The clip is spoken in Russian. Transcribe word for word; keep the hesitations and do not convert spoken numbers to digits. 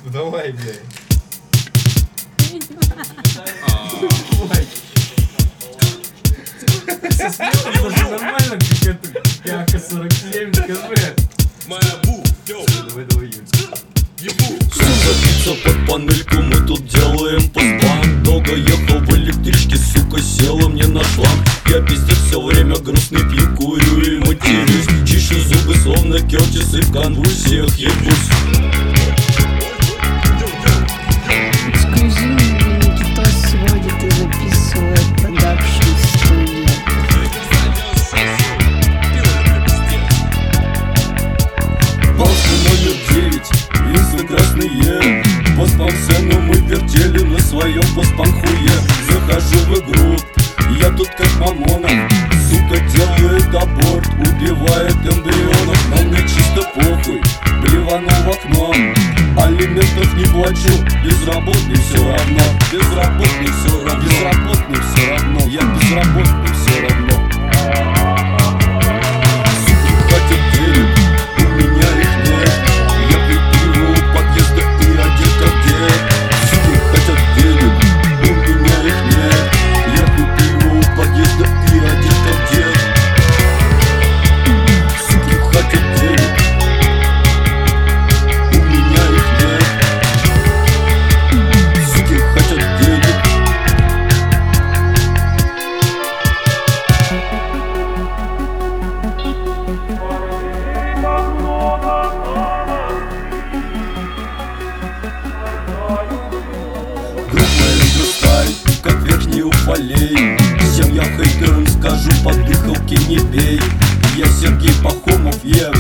Ну давай, блядь. Это же нормально, как это Ка сорок семь, скажи. Давай, давай, Все забиться под панельку, мы тут делаем постбанк. Долго ехал в электричке, сука, села мне на шланг. Я пиздец все время грустный, пью, курю и матерюсь. Чищу зубы, словно Кертис, и в конвульсиях ебусь. Эксклюзивный Никитос сводит и записывает продакшн студия. Башня номер девять, винсы красные. Постпансцену мы вертели на своем постпанхуе. Захожу в игру, я тут как Мамонов. Сука делает аборт, убивает эмбрионов. Но мне чисто похуй, блевану в окно. Алиментов не плачу, безработный все равно. Безработный все равно, безработный все равно. Я безработный все равно. Суки хотят денег, у меня их нет. Я пью пиво у подъезда и одет как дед. Суки хотят денег, у меня их нет. Я пью пиво у подъезда и одет как дед. Суки хотят денег, у меня их нет. Суки хотят денег. Группа Индустраль, как верхний уфалей. Всем я хейтерам скажу, по дыхалке не бей. Я Сергей Пахомов, я